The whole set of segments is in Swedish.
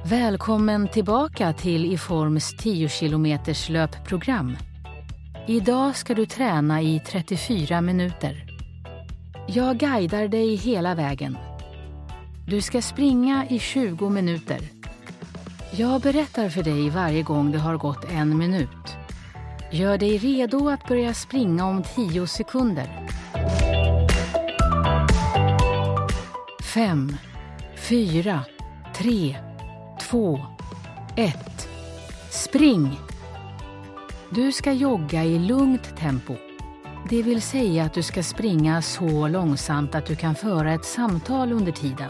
Välkommen tillbaka till Iforms 10 kilometers löpprogram. Idag ska du träna i 34 minuter. Jag guidar dig hela vägen. Du ska springa i 20 minuter. Jag berättar för dig varje gång det har gått 1 minut. Gör dig redo att börja springa om 10 sekunder. 5, 4, 3, 2, 1. Spring! Du ska jogga i lugnt tempo. Det vill säga att du ska springa så långsamt att du kan föra ett samtal under tiden.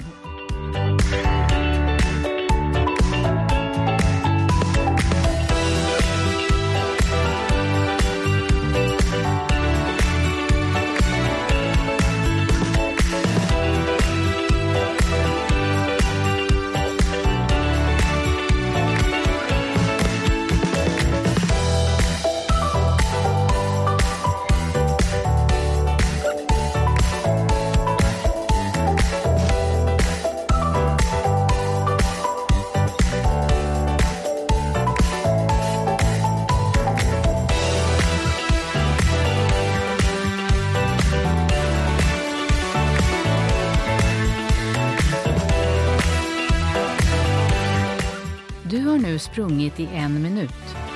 Du har nu sprungit i 1 minut.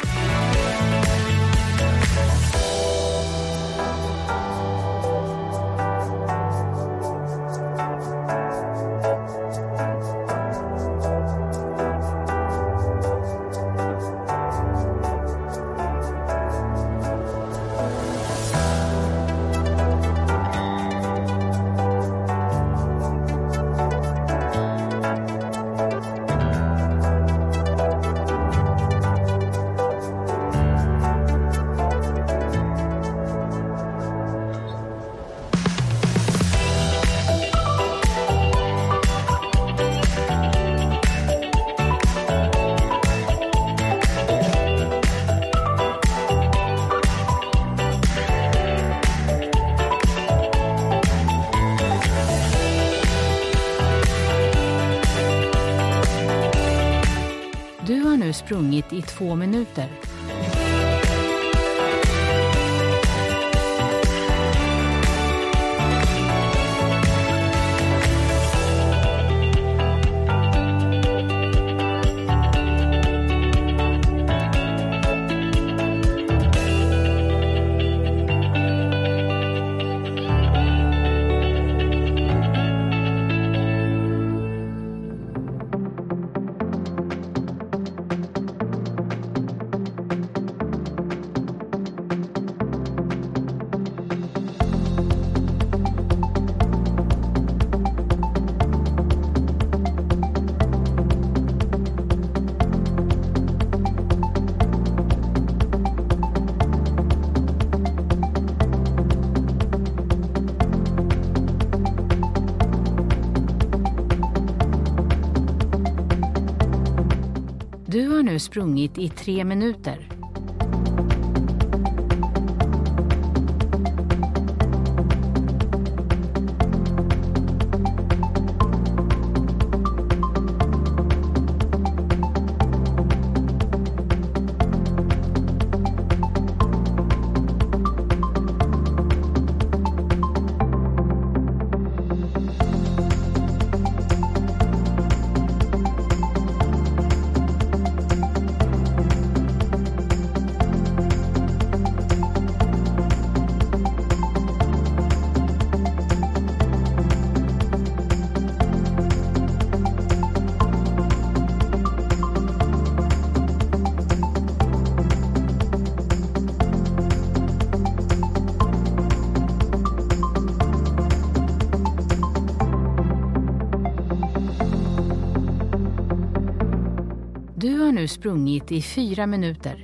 Du har nu sprungit i 2 minuter. Du har nu sprungit i 3 minuter. Du har nu sprungit i 4 minuter.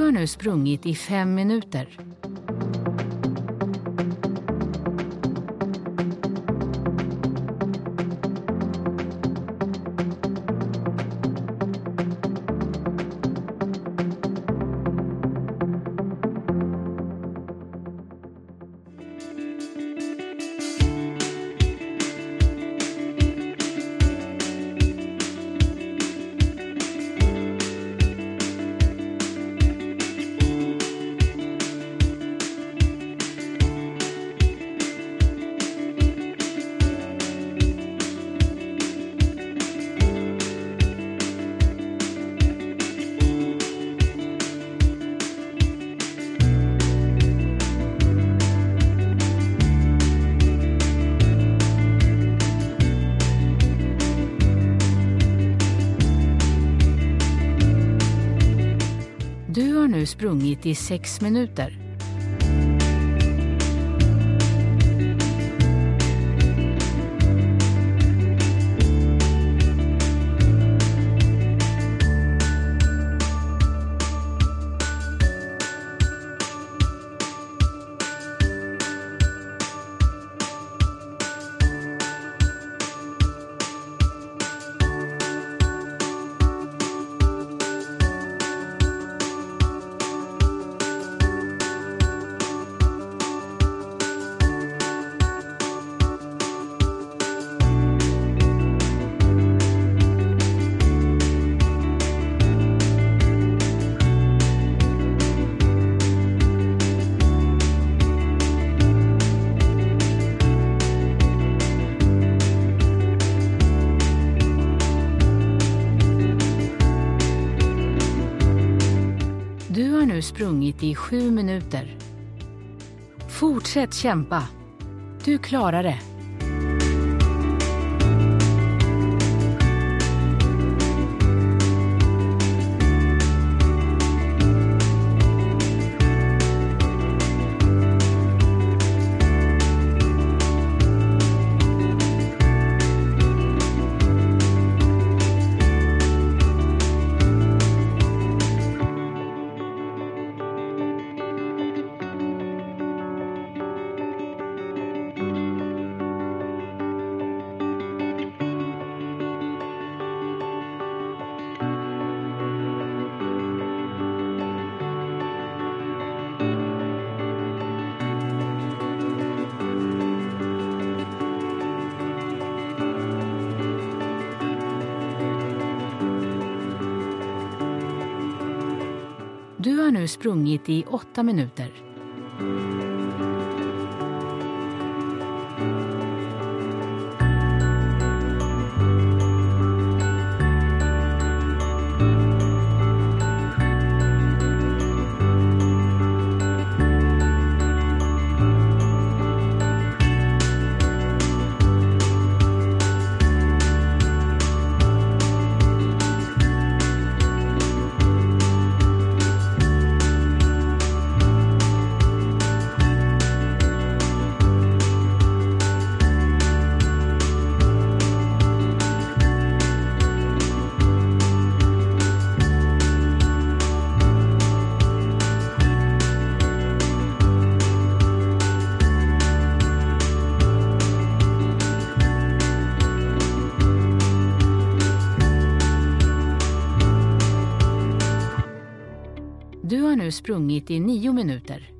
Du har nu sprungit i 5 minuter. Du har nu sprungit i 6 minuter. Du har nu sprungit i 7 minuter. Fortsätt kämpa. Du klarar det. Du har nu sprungit i 8 minuter. Du har nu sprungit i 9 minuter.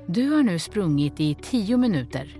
Du har nu sprungit i 10 minuter.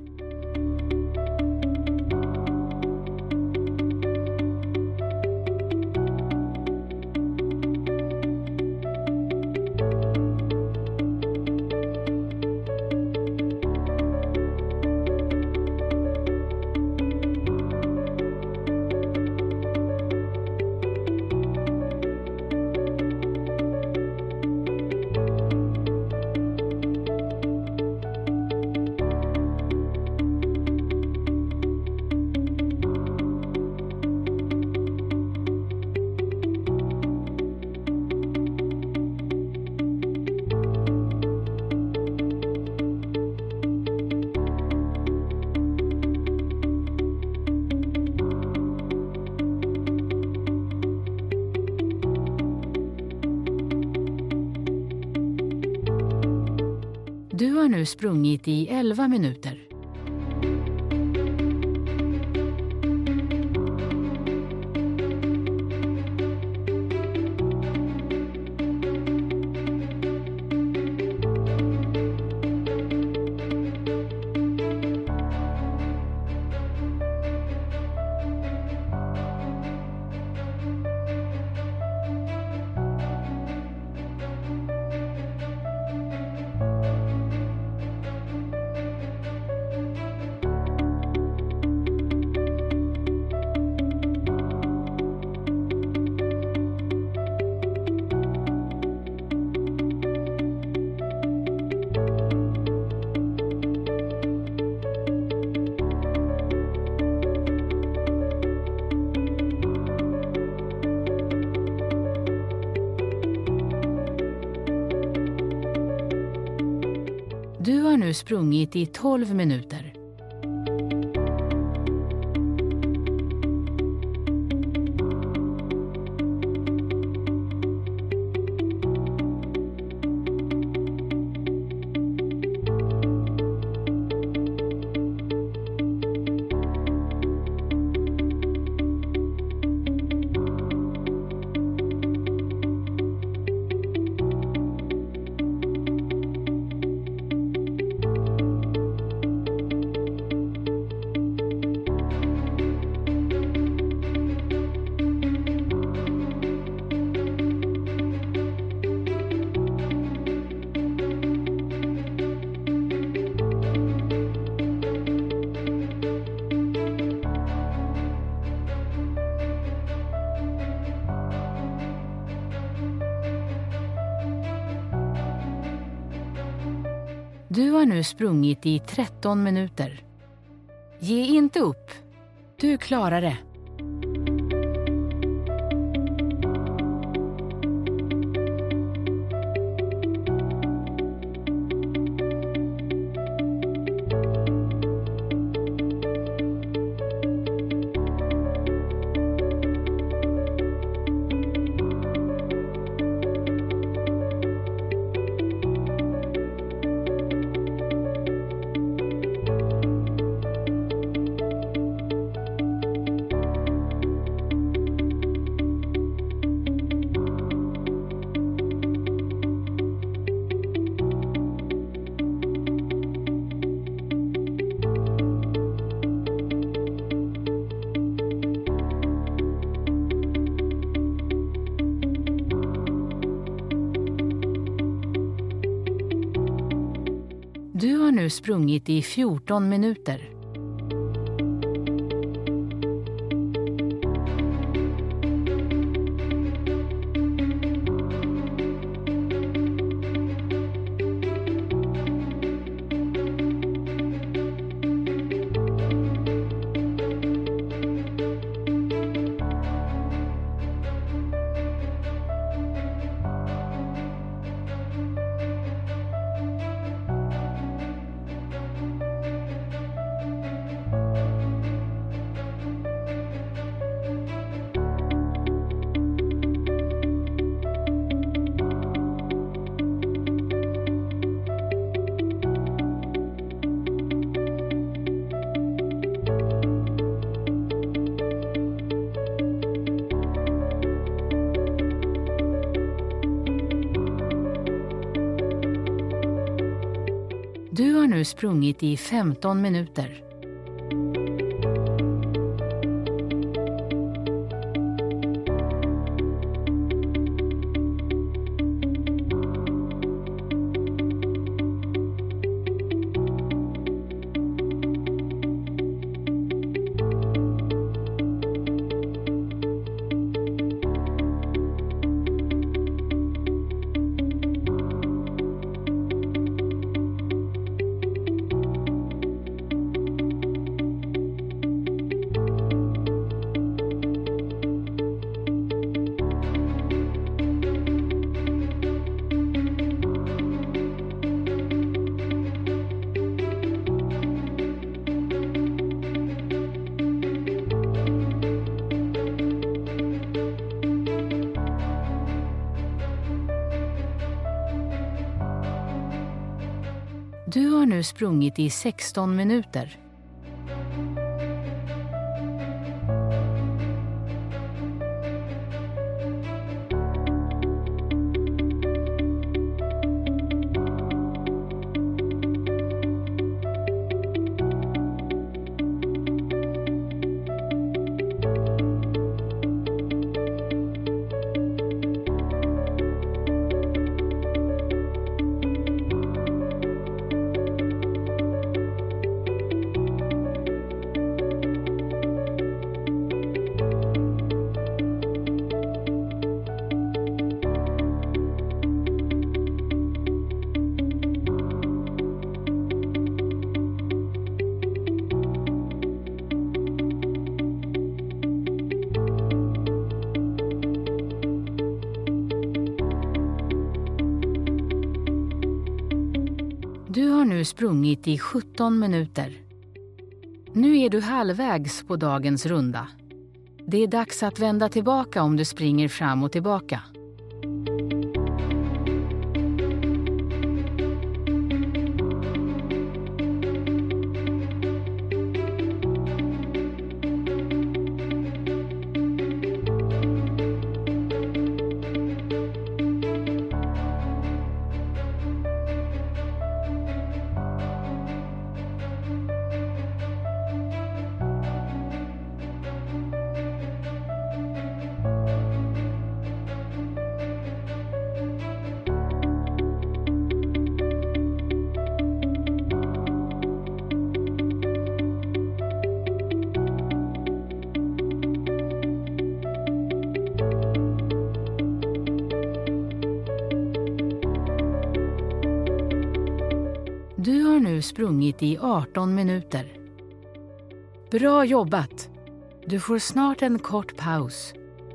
Du har nu sprungit i 11 minuter. Du har nu sprungit i 12 minuter. Du har nu sprungit i 13 minuter. Ge inte upp. Du klarar det. Du har nu sprungit i 14 minuter. Du har nu sprungit i 15 minuter. Du har nu sprungit i 16 minuter. Du har nu sprungit i 17 minuter. Nu är du halvvägs på dagens runda. Det är dags att vända tillbaka om du springer fram och tillbaka. Du har nu sprungit i 18 minuter. Bra jobbat! Du får snart en kort paus.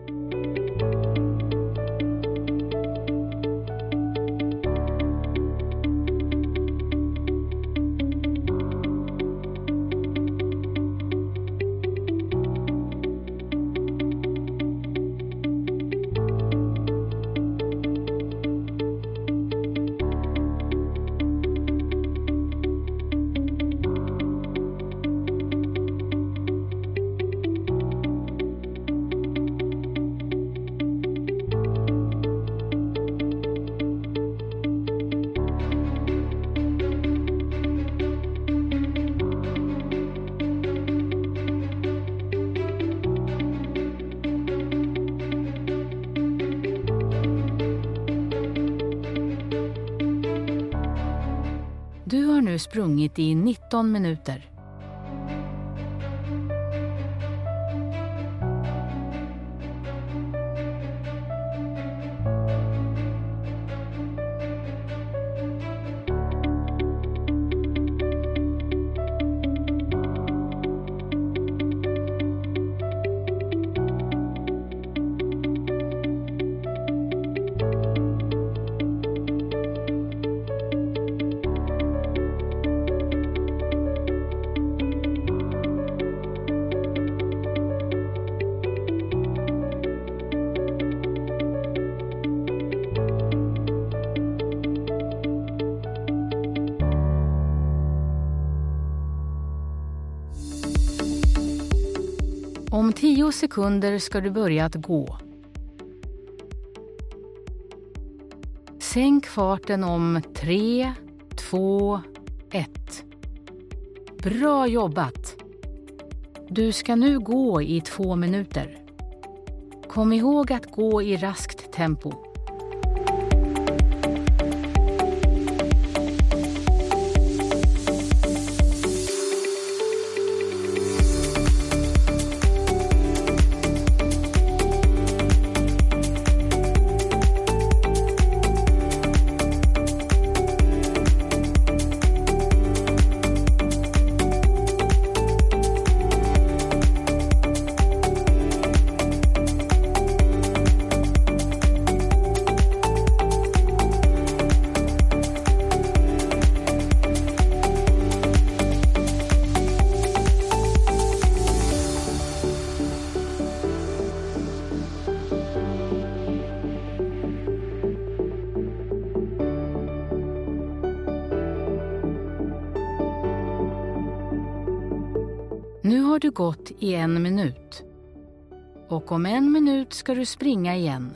Du har nu sprungit i 19 minuter. Om 10 sekunder ska du börja att gå. Sänk farten om 3, 2, 1. Bra jobbat! Du ska nu gå i 2 minuter. Kom ihåg att gå i raskt tempo. Nu har du gått i 1 minut. Och om 1 minut ska du springa igen.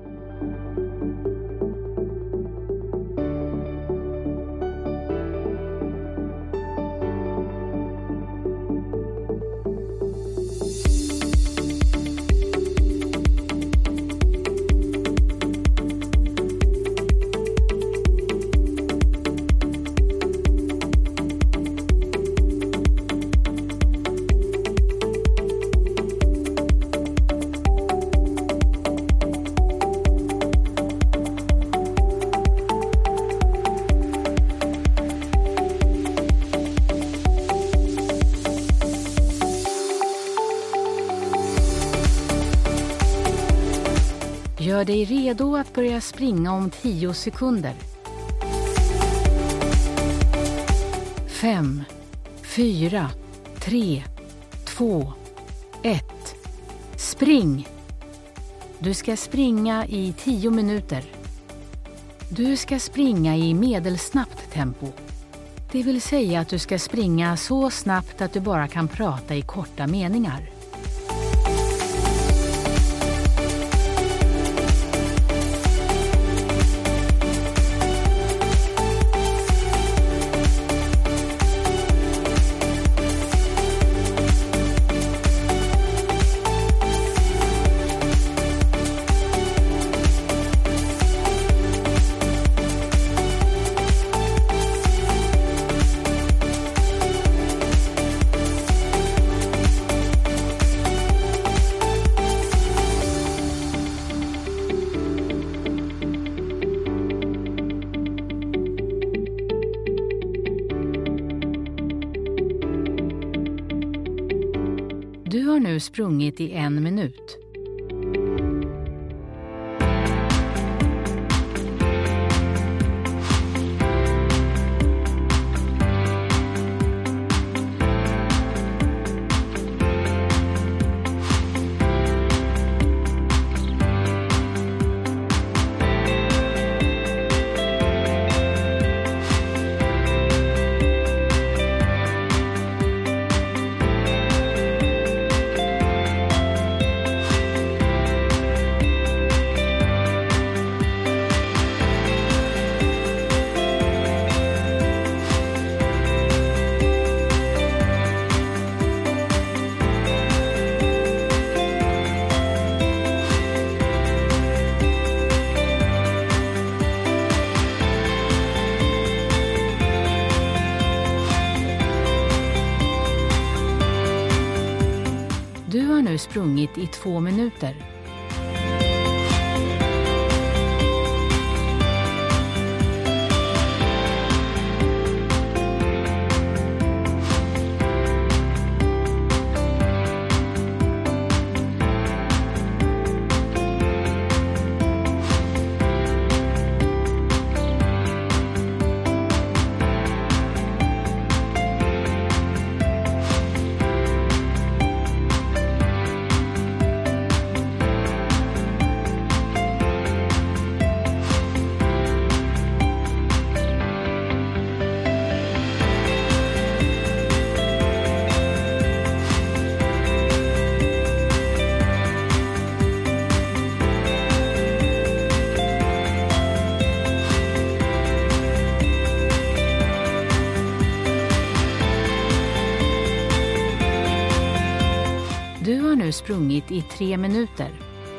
Gör dig redo att börja springa om 10 sekunder. 5, 4, 3, 2, 1. Spring! Du ska springa i 10 minuter. Du ska springa i medelsnabbt tempo. Det vill säga att du ska springa så snabbt att du bara kan prata i korta meningar. Du har nu sprungit i 1 minut. Du har nu sprungit i 2 minuter. nu sprungit i 3 minuter.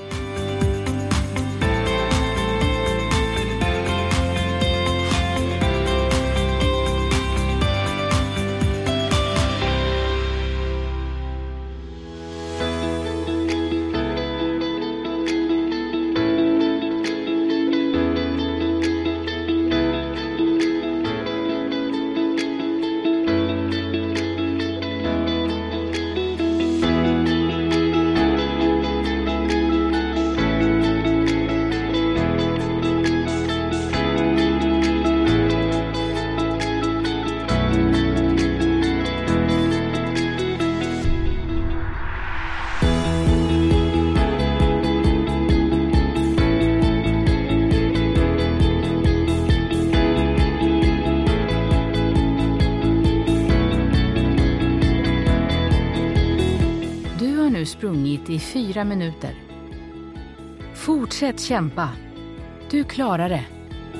Nu sprungit i 4 minuter. Fortsätt kämpa. Du klarar det.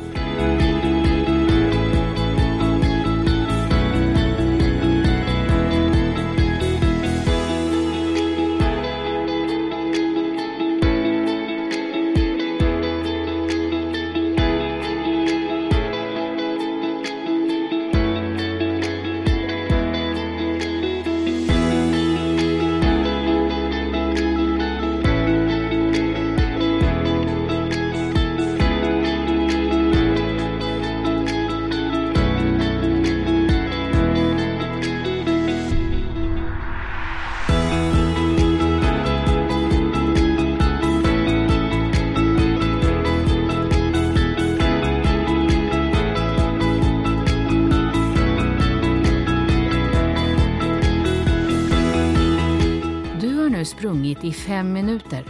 Nu sprungit i 5 minuter.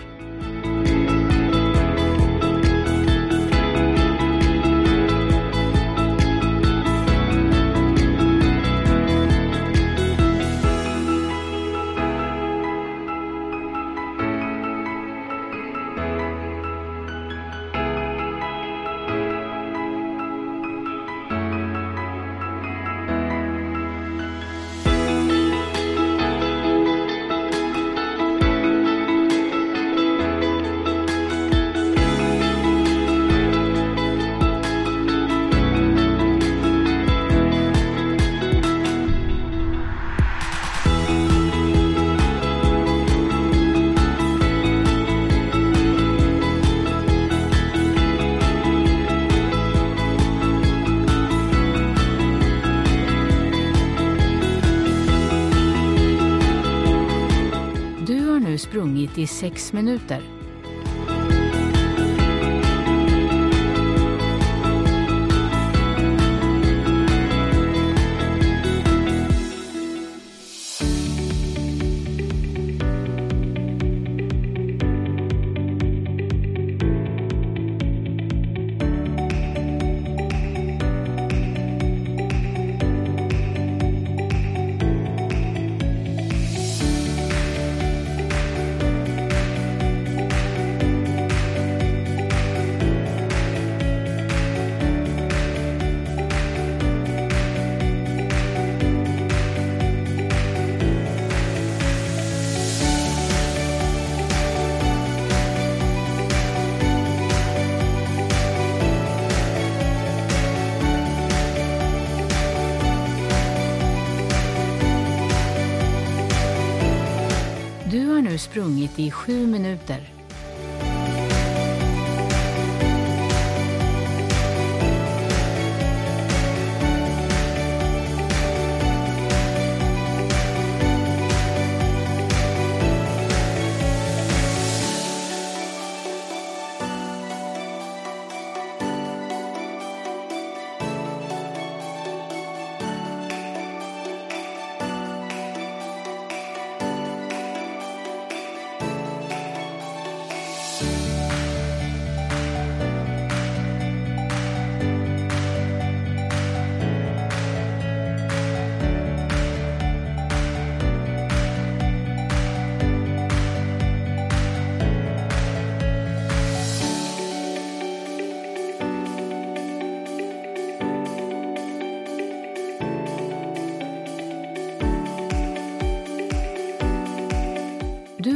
Nu sprungit i 6 minuter. Du har nu sprungit i 7 minuter.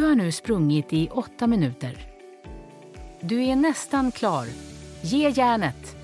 Du har nu sprungit i 8 minuter. Du är nästan klar. Ge järnet!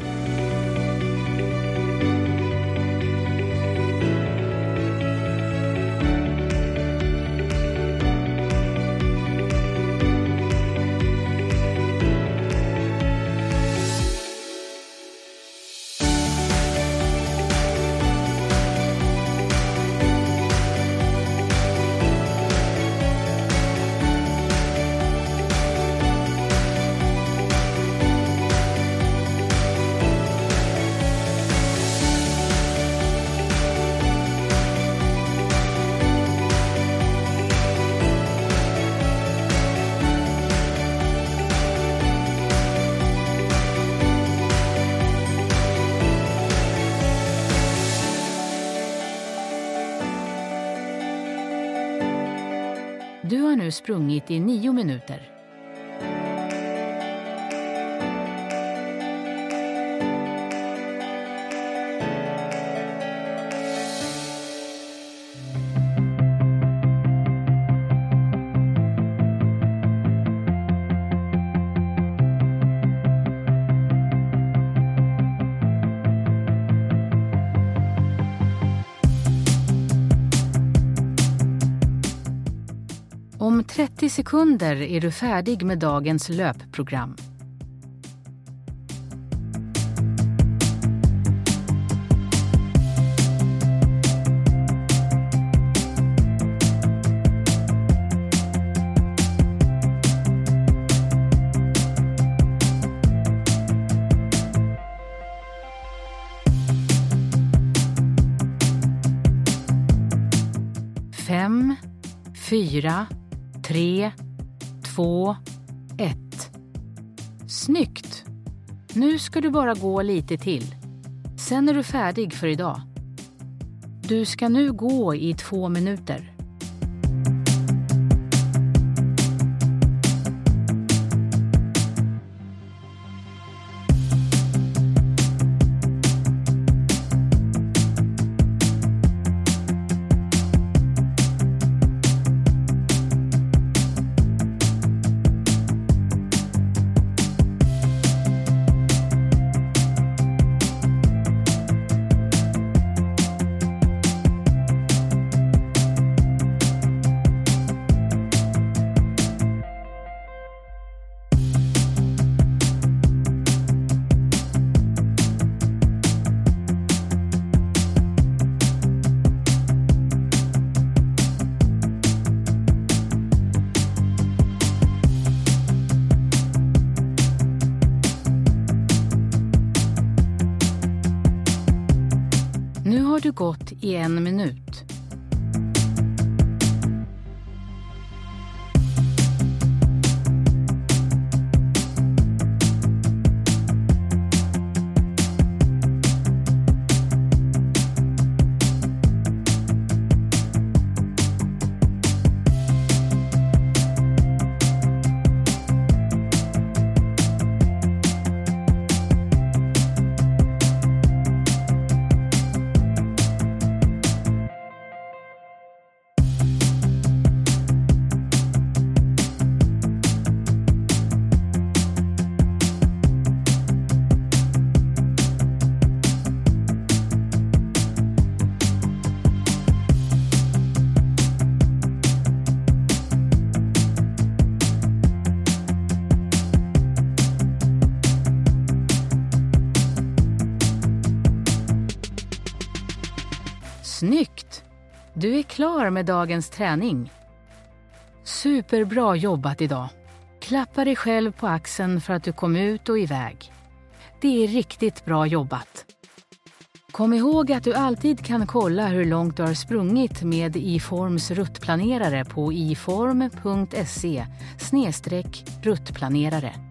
Du har nu sprungit i 9 minuter. Om 30 sekunder är du färdig med dagens löpprogram. Fem, 4, 3, 2, 1. Snyggt! Nu ska du bara gå lite till. Sen är du färdig för idag. Du ska nu gå i 2 minuter. Nu har du gått i 1 minut. Snyggt! Du är klar med dagens träning. Superbra jobbat idag. Klappa dig själv på axeln för att du kom ut och iväg. Det är riktigt bra jobbat. Kom ihåg att du alltid kan kolla hur långt du har sprungit med iForms ruttplanerare på iform.se/ruttplanerare.